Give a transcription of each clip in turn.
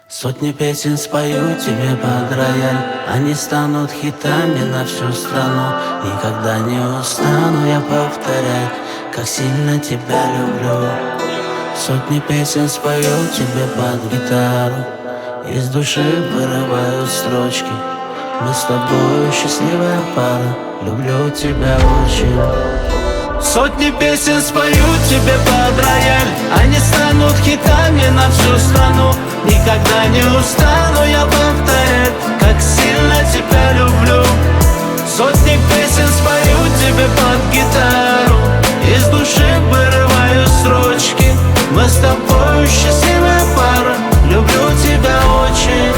Сотни песен спою тебе под рояль, они станут хитами на всю страну. Никогда не устану я повторять, как сильно тебя люблю. Сотни песен спою тебе под гитару, из души вырывают строчки. Мы с тобой счастливая пара, люблю тебя очень. Сотни песен спою тебе под рояль, они станут хитами на всю страну. Никогда не устану я повторять, как сильно тебя люблю. Сотни песен спою тебе под гитару, из души вырываю строчки. Мы с тобой счастливая пара, люблю тебя очень.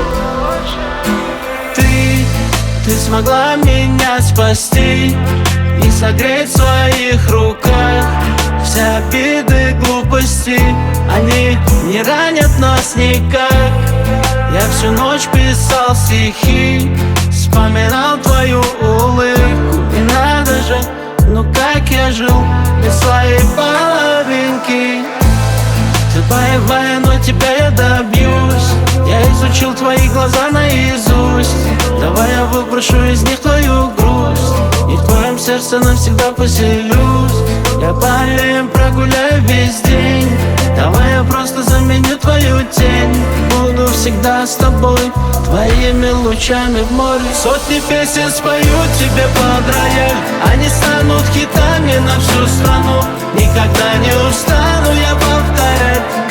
Ты смогла меня спасти и согреть в своих руках. Все обиды, глупости, они не ранят нас никак. Я всю ночь писал стихи, вспоминал твою улыбку. И надо же, ну как я жил без своей половинки. Ты боевая, но тебя я добьюсь. Я изучил твои глаза наизусть. Давай я выброшу из них твою грусть, и в твоем сердце навсегда поселюсь. Я по аллеям прогуляю весь день. Давай я просто заменю твою тень. Буду всегда с тобой, твоими лучами в море. Сотни песен спою тебе под рояль, они станут хитами на всю страну. Никогда не устану я повторять,